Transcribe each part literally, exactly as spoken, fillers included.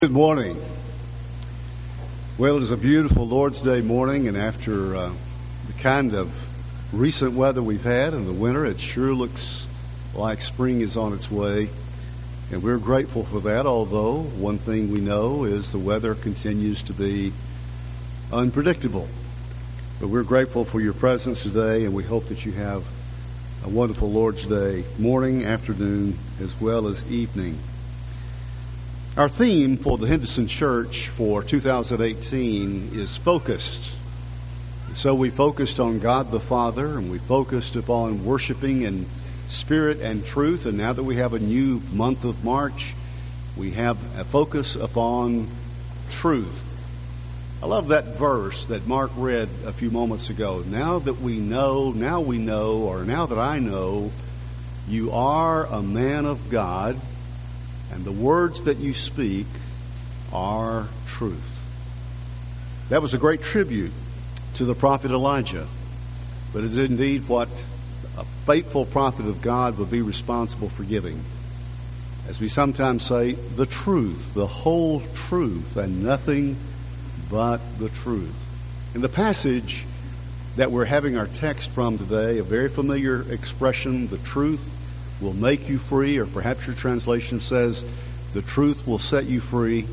Good morning. Well, it is a beautiful Lord's Day morning, and after uh, the kind of recent weather we've had in the winter, it sure looks like spring is on its way, and we're grateful for that, although one thing we know is the weather continues to be unpredictable. But we're grateful for your presence today, and we hope that you have a wonderful Lord's Day, morning, afternoon, as well as evening. Our theme for the Henderson Church for two thousand eighteen is focused. So we focused on God the Father, and we focused upon worshiping in spirit and truth. And now that we have a new month of March, we have a focus upon truth. I love that verse that Mark read a few moments ago. Now that we know, now we know, or now that I know, you are a man of God, and the words that you speak are truth. That was a great tribute to the prophet Elijah, but it's indeed what a faithful prophet of God would be responsible for giving. As we sometimes say, the truth, the whole truth, and nothing but the truth. In the passage that we're having our text from today, a very familiar expression, the truth will make you free, or perhaps your translation says, the truth will set you free.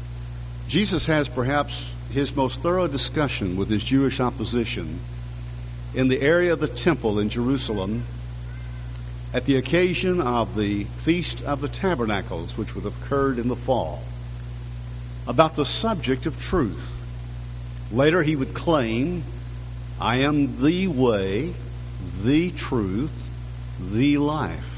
Jesus has perhaps his most thorough discussion with his Jewish opposition in the area of the temple in Jerusalem at the occasion of the Feast of the Tabernacles, which would have occurred in the fall, about the subject of truth. Later he would claim, I am the way, the truth, the life.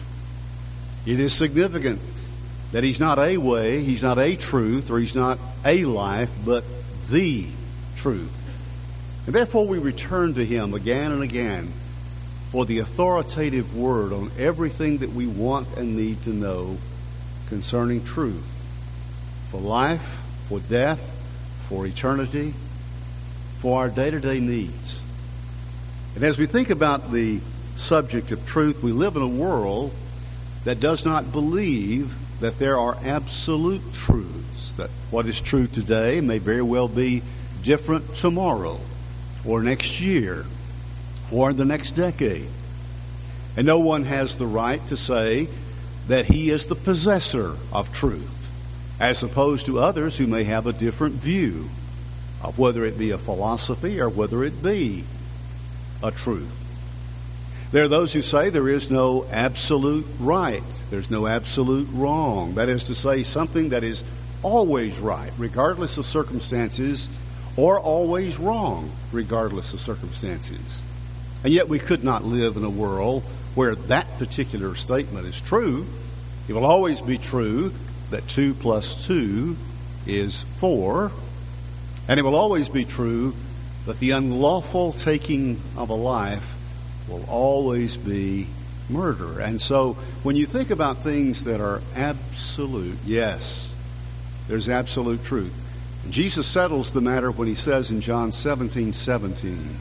It is significant that he's not a way, he's not a truth, or he's not a life, but the truth. And therefore we return to him again and again for the authoritative word on everything that we want and need to know concerning truth. For life, for death, for eternity, for our day-to-day needs. And as we think about the subject of truth, we live in a world that does not believe that there are absolute truths, that what is true today may very well be different tomorrow or next year or in the next decade. And no one has the right to say that he is the possessor of truth, as opposed to others who may have a different view of whether it be a philosophy or whether it be a truth. There are those who say there is no absolute right. There's no absolute wrong. That is to say, something that is always right, regardless of circumstances, or always wrong, regardless of circumstances. And yet we could not live in a world where that particular statement is true. It will always be true that two plus two is four. And it will always be true that the unlawful taking of a life will always be murder. And so when you think about things that are absolute, yes, there's absolute truth. And Jesus settles the matter when he says in John seventeen seventeen,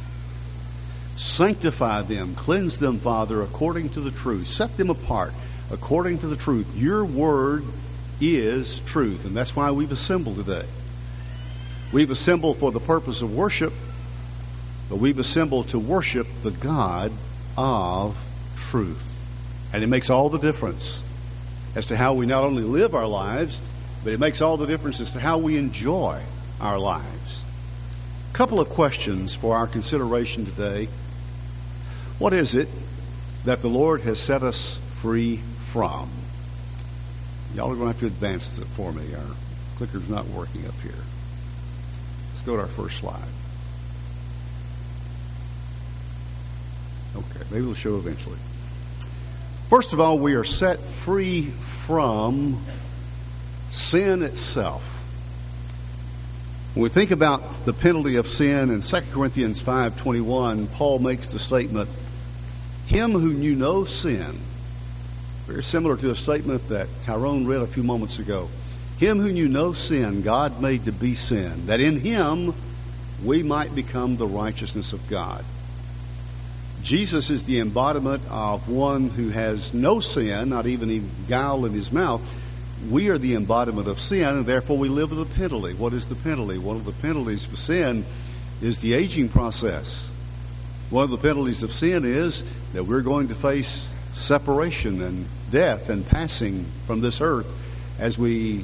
sanctify them, cleanse them, Father, according to the truth. Set them apart according to the truth. Your word is truth. And that's why we've assembled today. We've assembled for the purpose of worship, but we've assembled to worship the God of truth. And it makes all the difference as to how we not only live our lives, but it makes all the difference as to how we enjoy our lives. A couple of questions for our consideration today. What is it that the Lord has set us free from? Y'all are going to have to advance it for me. Our clicker's not working up here. Let's go to our first slide. Okay, maybe we'll show eventually. First of all, we are set free from sin itself. When we think about the penalty of sin in Second Corinthians five twenty-one, Paul makes the statement, him who knew no sin, very similar to a statement that Tyrone read a few moments ago. Him who knew no sin, God made to be sin, that in him we might become the righteousness of God. Jesus is the embodiment of one who has no sin, not even a guile in his mouth, we are the embodiment of sin, and therefore we live with a penalty. What is the penalty? One of the penalties for sin is the aging process. One of the penalties of sin is that we're going to face separation and death and passing from this earth as we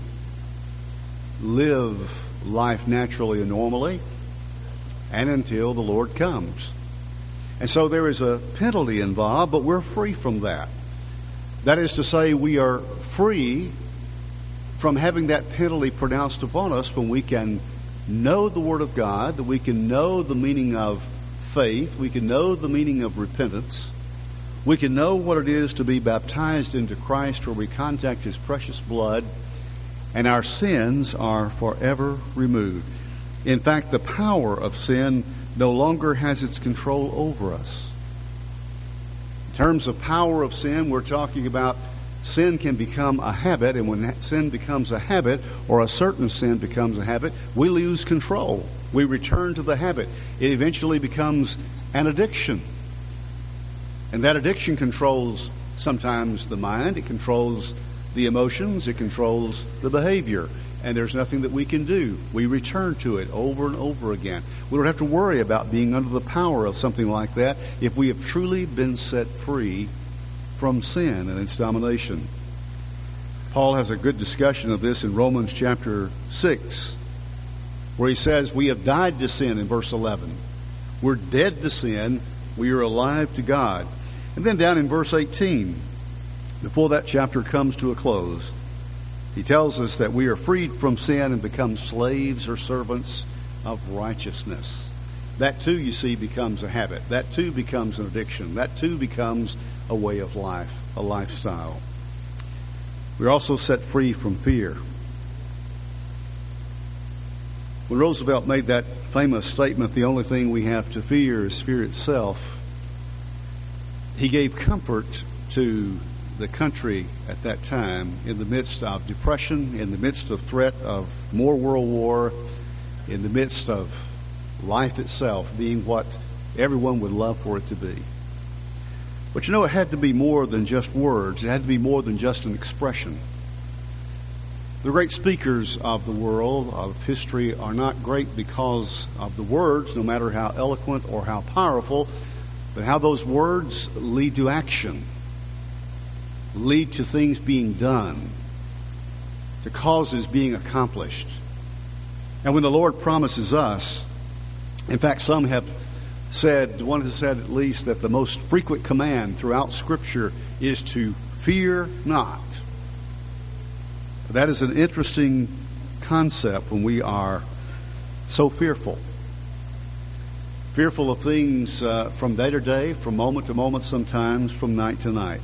live life naturally and normally and until the Lord comes. And so there is a penalty involved, but we're free from that. That is to say, we are free from having that penalty pronounced upon us when we can know the Word of God, that we can know the meaning of faith, we can know the meaning of repentance, we can know what it is to be baptized into Christ where we contact His precious blood, and our sins are forever removed. In fact, the power of sin no longer has its control over us. In terms of power of sin, we're talking about sin can become a habit, and when sin becomes a habit, or a certain sin becomes a habit, we lose control. We return to the habit. It eventually becomes an addiction. And that addiction controls sometimes the mind, it controls the emotions, it controls the behavior. And there's nothing that we can do. We return to it over and over again. We don't have to worry about being under the power of something like that if we have truly been set free from sin and its domination. Paul has a good discussion of this in Romans chapter six, where he says, we have died to sin in verse eleven. We're dead to sin. We are alive to God. And then down in verse eighteen, before that chapter comes to a close, he tells us that we are freed from sin and become slaves or servants of righteousness. That too, you see, becomes a habit. That too becomes an addiction. That too becomes a way of life, a lifestyle. We're also set free from fear. When Roosevelt made that famous statement, the only thing we have to fear is fear itself, he gave comfort to the country at that time in the midst of depression, in the midst of threat of more world war, in the midst of life itself being what everyone would love for it to be. But you know, it had to be more than just words. It had to be more than just an expression. The great speakers of the world, of history, are not great because of the words, no matter how eloquent or how powerful, but how those words lead to action, lead to things being done, to causes being accomplished. And when the Lord promises us, in fact, some have said, one has said at least, that the most frequent command throughout Scripture is to fear not. That is an interesting concept when we are so fearful. Fearful of things uh, from day to day, from moment to moment, sometimes from night to night.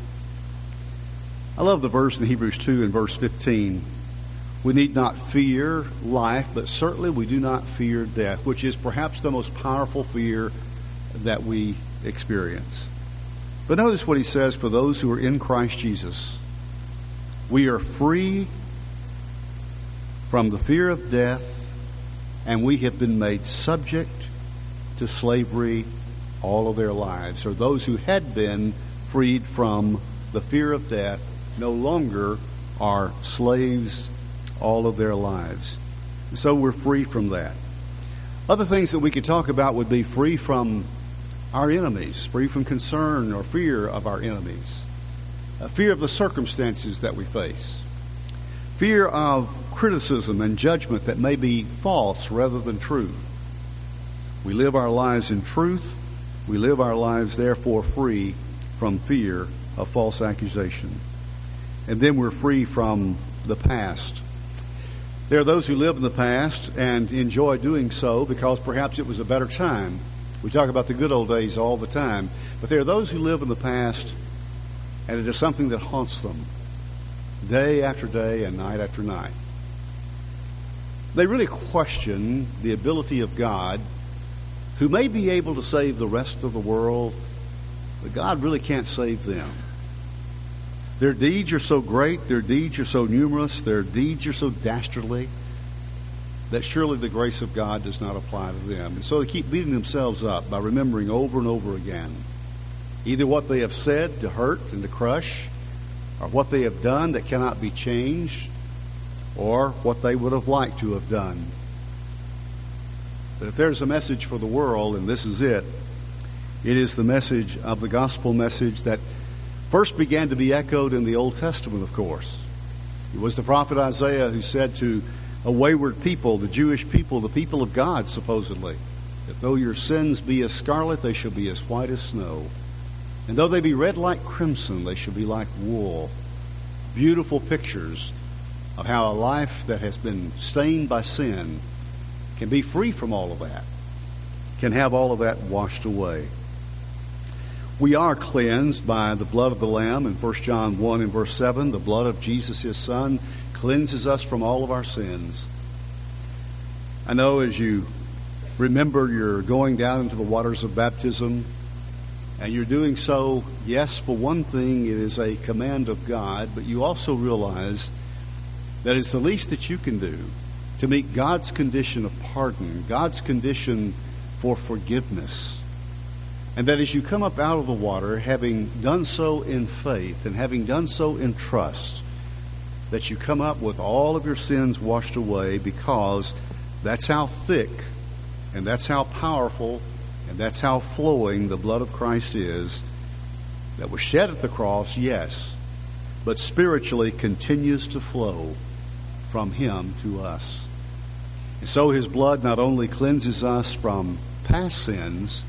I love the verse in Hebrews two and verse fifteen. We need not fear life, but certainly we do not fear death, which is perhaps the most powerful fear that we experience. But notice what he says, for those who are in Christ Jesus, we are free from the fear of death, and we have been made subject to slavery all of their lives. Or those who had been freed from the fear of death no longer are slaves all of their lives. So we're free from that. Other things that we could talk about would be free from our enemies, free from concern or fear of our enemies, a fear of the circumstances that we face, fear of criticism and judgment that may be false rather than true. We live our lives in truth. We live our lives, therefore, free from fear of false accusation. And then we're free from the past. There are those who live in the past and enjoy doing so because perhaps it was a better time. We talk about the good old days all the time. But there are those who live in the past, and it is something that haunts them day after day and night after night. They really question the ability of God, who may be able to save the rest of the world, but God really can't save them. Their deeds are so great, their deeds are so numerous, their deeds are so dastardly, that surely the grace of God does not apply to them. And so they keep beating themselves up by remembering over and over again either what they have said to hurt and to crush, or what they have done that cannot be changed, or what they would have liked to have done. But if there's a message for the world, and this is it, it is the message of the gospel message that first began to be echoed in the Old Testament, of course. It was the prophet Isaiah who said to a wayward people, the Jewish people, the people of God, supposedly, that though your sins be as scarlet, they shall be as white as snow. And though they be red like crimson, they shall be like wool. Beautiful pictures of how a life that has been stained by sin can be free from all of that, can have all of that washed away. We are cleansed by the blood of the Lamb in First John one and verse seven. The blood of Jesus, his Son, cleanses us from all of our sins. I know as you remember you're going down into the waters of baptism, and you're doing so, yes, for one thing, it is a command of God, but you also realize that it's the least that you can do to meet God's condition of pardon, God's condition for forgiveness. And that as you come up out of the water, having done so in faith and having done so in trust, that you come up with all of your sins washed away, because that's how thick and that's how powerful and that's how flowing the blood of Christ is, that was shed at the cross, yes, but spiritually continues to flow from him to us. And so his blood not only cleanses us from past sins,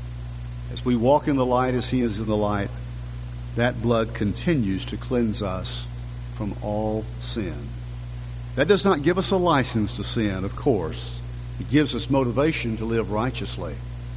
as we walk in the light as he is in the light, that blood continues to cleanse us from all sin. That does not give us a license to sin, of course. It gives us motivation to live righteously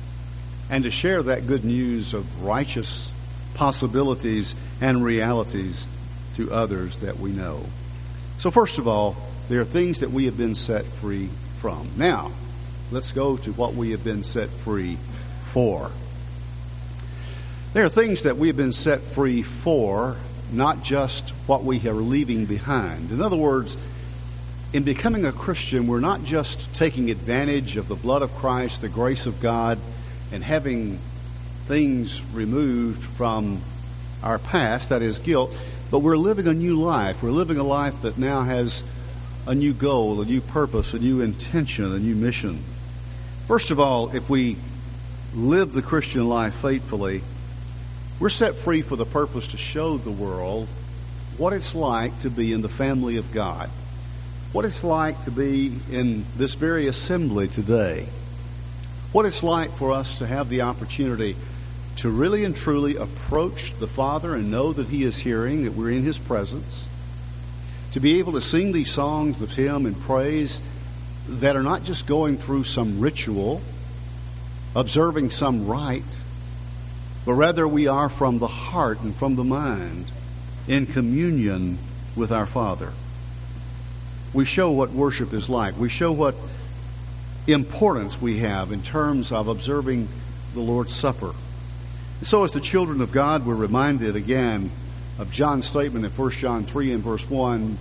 and to share that good news of righteous possibilities and realities to others that we know. So first of all, there are things that we have been set free from. Now, let's go to what we have been set free for. There are things that we have been set free for, not just what we are leaving behind. In other words, in becoming a Christian, we're not just taking advantage of the blood of Christ, the grace of God, and having things removed from our past, that is guilt, but we're living a new life. We're living a life that now has a new goal, a new purpose, a new intention, a new mission. First of all, if we live the Christian life faithfully, we're set free for the purpose to show the world what it's like to be in the family of God, what it's like to be in this very assembly today, what it's like for us to have the opportunity to really and truly approach the Father and know that he is hearing, that we're in his presence, to be able to sing these songs of him and praise that are not just going through some ritual, observing some rite, but rather we are from the heart and from the mind in communion with our Father. We show what worship is like. We show what importance we have in terms of observing the Lord's Supper. And so as the children of God, we're reminded again of John's statement in First John three and verse one,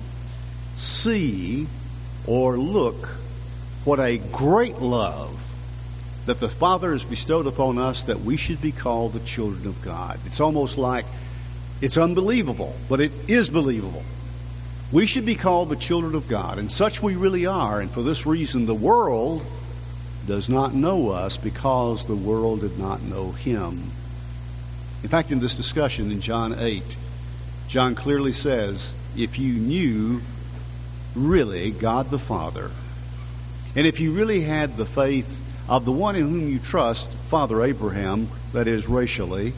see or look what a great love that the Father has bestowed upon us, that we should be called the children of God. It's almost like it's unbelievable, but it is believable. We should be called the children of God, and such we really are. And for this reason, the world does not know us, because the world did not know him. In fact, in this discussion in John eight, John clearly says, if you knew really God the Father, and if you really had the faith of the one in whom you trust, Father Abraham, that is racially,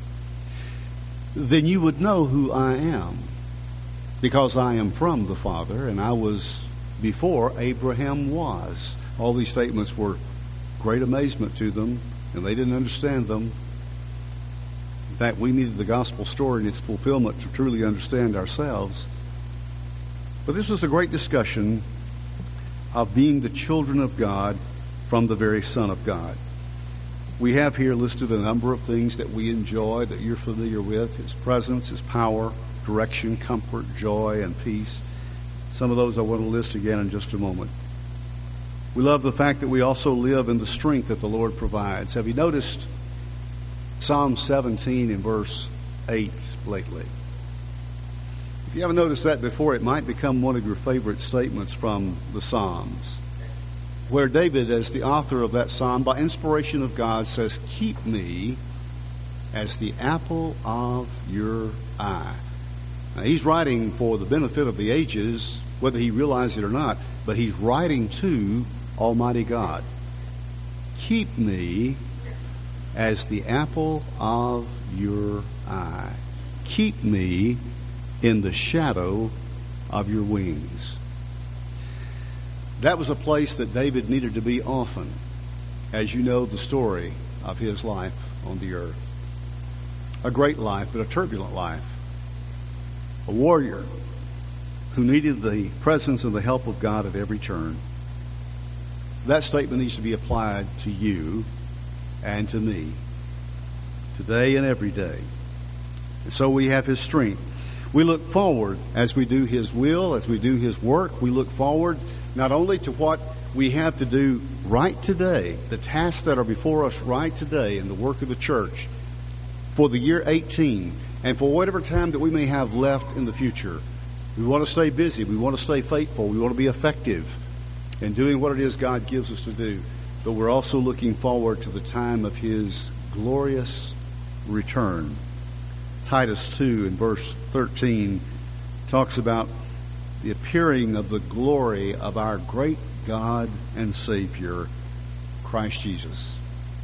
then you would know who I am, because I am from the Father, and I was before Abraham was. All these statements were great amazement to them, and they didn't understand them. In fact, we needed the gospel story and its fulfillment to truly understand ourselves. But this was a great discussion of being the children of God from the very Son of God. We have here listed a number of things that we enjoy, that you're familiar with: his presence, his power, direction, comfort, joy, and peace. Some of those I want to list again in just a moment. We love the fact that we also live in the strength that the Lord provides. Have you noticed Psalm seventeen in verse eight lately? If If you haven't noticed that before, it might become one of your favorite statements from the Psalms, where David, as the author of that psalm, by inspiration of God, says, "Keep me as the apple of your eye." Now, he's writing for the benefit of the ages, whether he realized it or not, but he's writing to Almighty God. Keep me as the apple of your eye. Keep me in the shadow of your wings. That was a place that David needed to be often, as you know the story of his life on the earth. A great life, but a turbulent life. A warrior who needed the presence and the help of God at every turn. That statement needs to be applied to you and to me, today and every day. And so we have his strength. We look forward as we do his will, as we do his work. We look forward not only to what we have to do right today, the tasks that are before us right today in the work of the church for the year eighteen, and for whatever time that we may have left in the future. We want to stay busy. We want to stay faithful. We want to be effective in doing what it is God gives us to do. But we're also looking forward to the time of his glorious return. Titus two in verse thirteen talks about the appearing of the glory of our great God and Savior, Christ Jesus.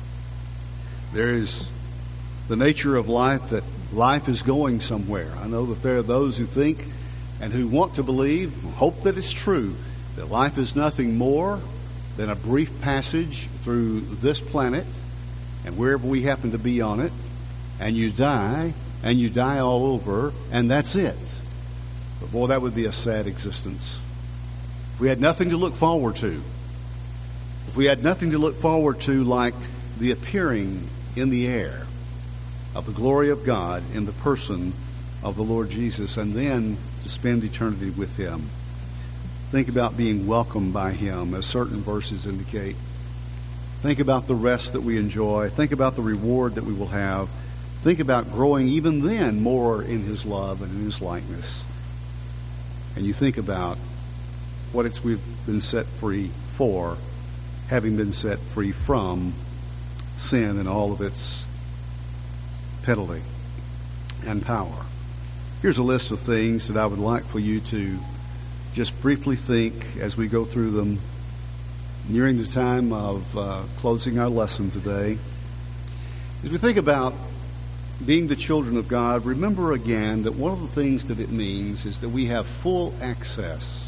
There is the nature of life that life is going somewhere. I know that there are those who think and who want to believe, hope that it's true, that life is nothing more than a brief passage through this planet and wherever we happen to be on it, and you die, and you die all over, and that's it. But boy, that would be a sad existence. If we had nothing to look forward to, if we had nothing to look forward to like the appearing in the air of the glory of God in the person of the Lord Jesus, and then to spend eternity with him. Think about being welcomed by him, as certain verses indicate. Think about the rest that we enjoy. Think about the reward that we will have. Think about growing even then more in his love and in his likeness. And you think about what it's we've been set free for, having been set free from sin and all of its penalty and power. Here's a list of things that I would like for you to just briefly think as we go through them nearing the time of uh, closing our lesson today. As we think about being the children of God, remember again that one of the things that it means is that we have full access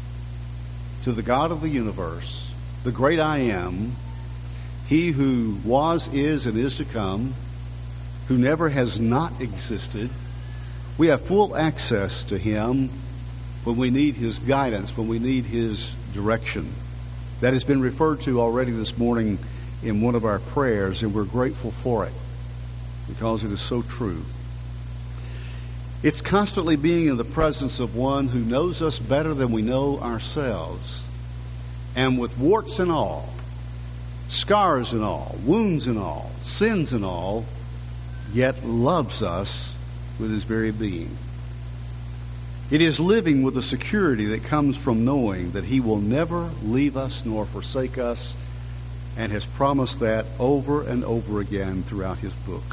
to the God of the universe, the great I Am, he who was, is, and is to come, who never has not existed. We have full access to him when we need his guidance, when we need his direction. That has been referred to already this morning in one of our prayers, and we're grateful for it because it is so true. It's constantly being in the presence of one who knows us better than we know ourselves, and with warts and all, scars and all, wounds and all, sins and all, yet loves us with his very being. It is living with the security that comes from knowing that he will never leave us nor forsake us, and has promised that over and over again throughout his book.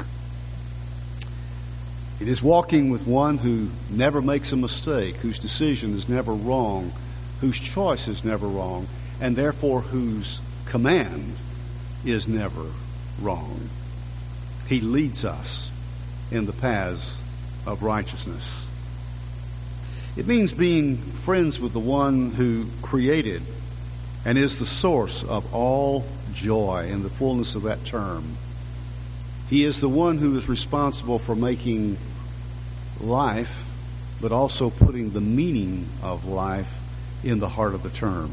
It is walking with one who never makes a mistake, whose decision is never wrong, whose choice is never wrong, and therefore whose command is never wrong. He leads us in the paths of righteousness. It means being friends with the one who created and is the source of all joy in the fullness of that term. He is the one who is responsible for making life, but also putting the meaning of life in the heart of the term.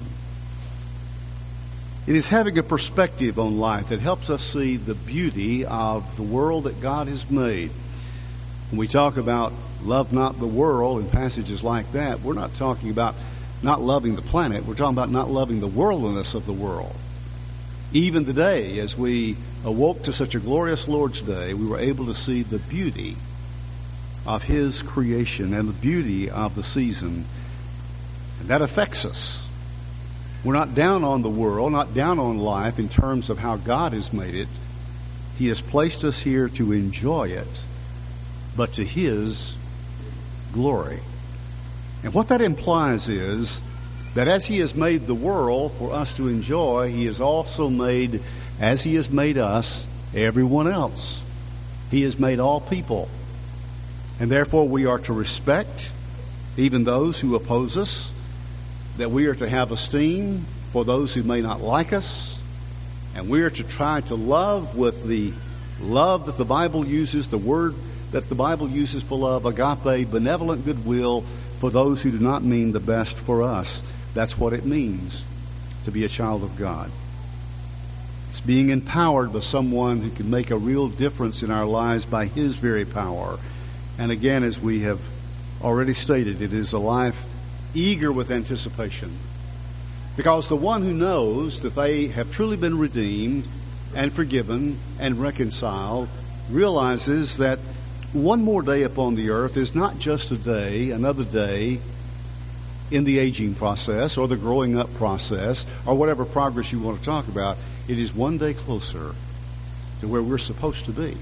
It is having a perspective on life that helps us see the beauty of the world that God has made. When we talk about love not the world in passages like that, we're not talking about not loving the planet. We're talking about not loving the worldliness of the world. Even today, as we awoke to such a glorious Lord's Day, we were able to see the beauty of His creation and the beauty of the season. And that affects us. We're not down on the world, not down on life in terms of how God has made it. He has placed us here to enjoy it, but to His glory. And what that implies is that as He has made the world for us to enjoy, He has also made, as He has made us, everyone else. He has made all people. And therefore we are to respect even those who oppose us, that we are to have esteem for those who may not like us, and we are to try to love with the love that the Bible uses, the word that the Bible uses for love, agape, benevolent goodwill for those who do not mean the best for us. That's what it means to be a child of God. It's being empowered by someone who can make a real difference in our lives by His very power. And again, as we have already stated, it is a life eager with anticipation. Because the one who knows that they have truly been redeemed and forgiven and reconciled realizes that one more day upon the earth is not just a day, another day in the aging process or the growing up process or whatever progress you want to talk about. It is one day closer to where we're supposed to be.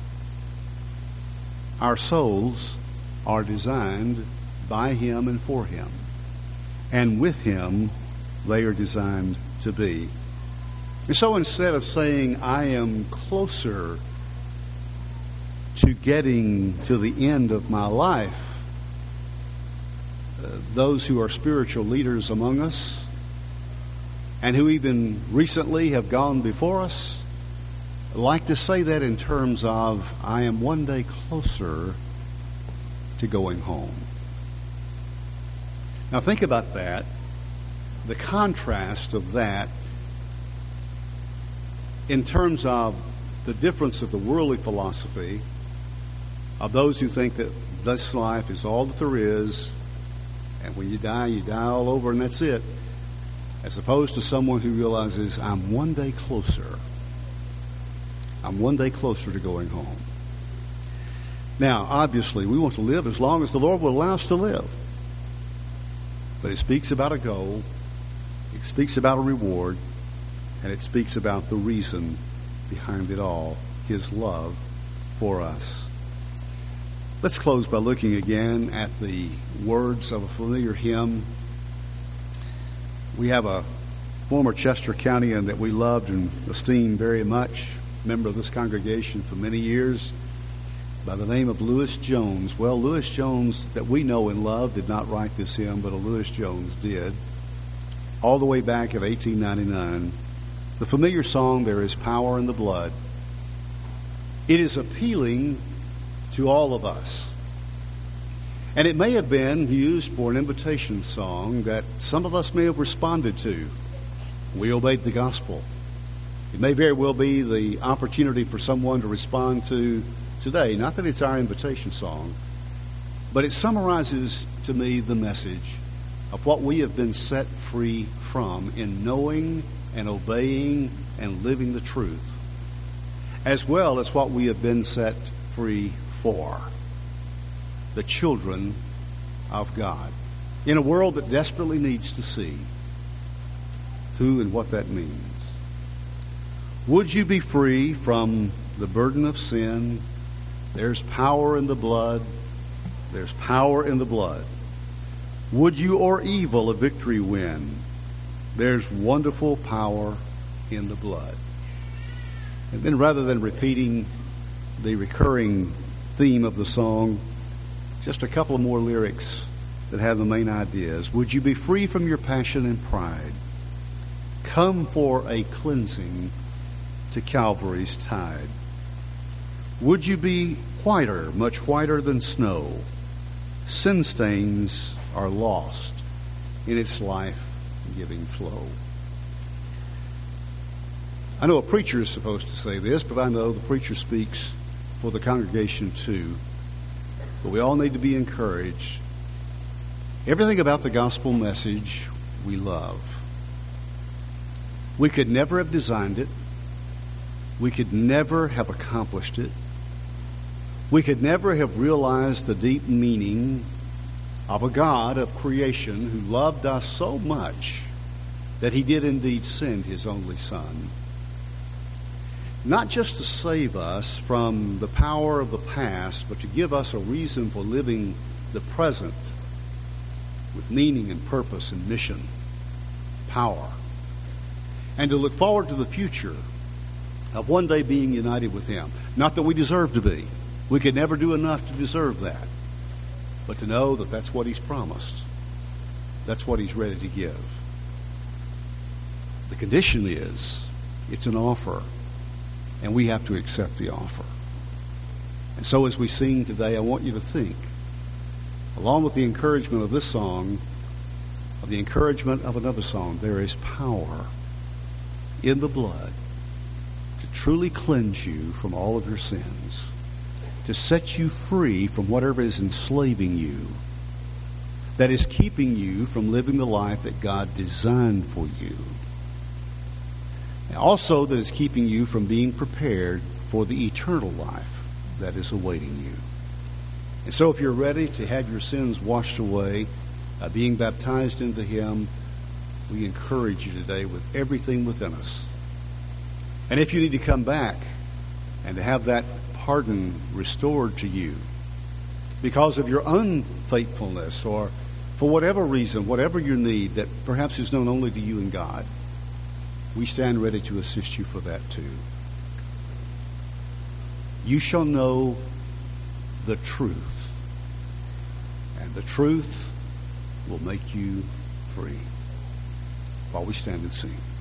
Our souls are designed by Him and for Him. And with Him, they are designed to be. And so instead of saying, I am closer to getting to the end of my life, uh, those who are spiritual leaders among us and who even recently have gone before us like to say that in terms of, I am one day closer to going home. Now think about that, the contrast of that in terms of the difference of the worldly philosophy of those who think that this life is all that there is, and when you die, you die all over and that's it, as opposed to someone who realizes, I'm one day closer. I'm one day closer to going home. Now, obviously, we want to live as long as the Lord will allow us to live. But it speaks about a goal, it speaks about a reward, and it speaks about the reason behind it all, His love for us. Let's close by looking again at the words of a familiar hymn. We have a former Chester County-an that we loved and esteemed very much, member of this congregation for many years, by the name of Lewis Jones. Well, Lewis Jones, that we know and love, did not write this hymn, but a Lewis Jones did, all the way back in eighteen ninety-nine. The familiar song, There Is Power in the Blood. It is appealing to all of us. And it may have been used for an invitation song that some of us may have responded to. We obeyed the gospel. It may very well be the opportunity for someone to respond to today. Not that it's our invitation song, but it summarizes to me the message of what we have been set free from in knowing and obeying and living the truth, as well as what we have been set free for, the children of God, in a world that desperately needs to see who and what that means. Would you be free from the burden of sin? There's power in the blood. There's power in the blood. Would you or evil a victory win? There's wonderful power in the blood. And then rather than repeating the recurring theme of the song, just a couple of more lyrics that have the main ideas. Would you be free from your passion and pride? Come for a cleansing to Calvary's tide. Would you be whiter, much whiter than snow? Sin stains are lost in its life-giving flow. I know a preacher is supposed to say this, but I know the preacher speaks for the congregation too. But we all need to be encouraged. Everything about the gospel message we love. We could never have designed it. We could never have accomplished it. We could never have realized the deep meaning of a God of creation who loved us so much that he did indeed send his only Son. Not just to save us from the power of the past, but to give us a reason for living the present with meaning and purpose and mission, power, and to look forward to the future of one day being united with him. Not that we deserve to be. We could never do enough to deserve that. But to know that that's what he's promised. That's what he's ready to give. The condition is, it's an offer, and we have to accept the offer. And so as we sing today, I want you to think, along with the encouragement of this song, of the encouragement of another song, there is power in the blood to truly cleanse you from all of your sins, to set you free from whatever is enslaving you, that is keeping you from living the life that God designed for you. And also that is keeping you from being prepared for the eternal life that is awaiting you. And so if you're ready to have your sins washed away, uh, being baptized into him, we encourage you today with everything within us. And if you need to come back and to have that pardon restored to you because of your unfaithfulness or for whatever reason, whatever your need that perhaps is known only to you and God, we stand ready to assist you for that too. You shall know the truth, and the truth will make you free. While we stand and sing.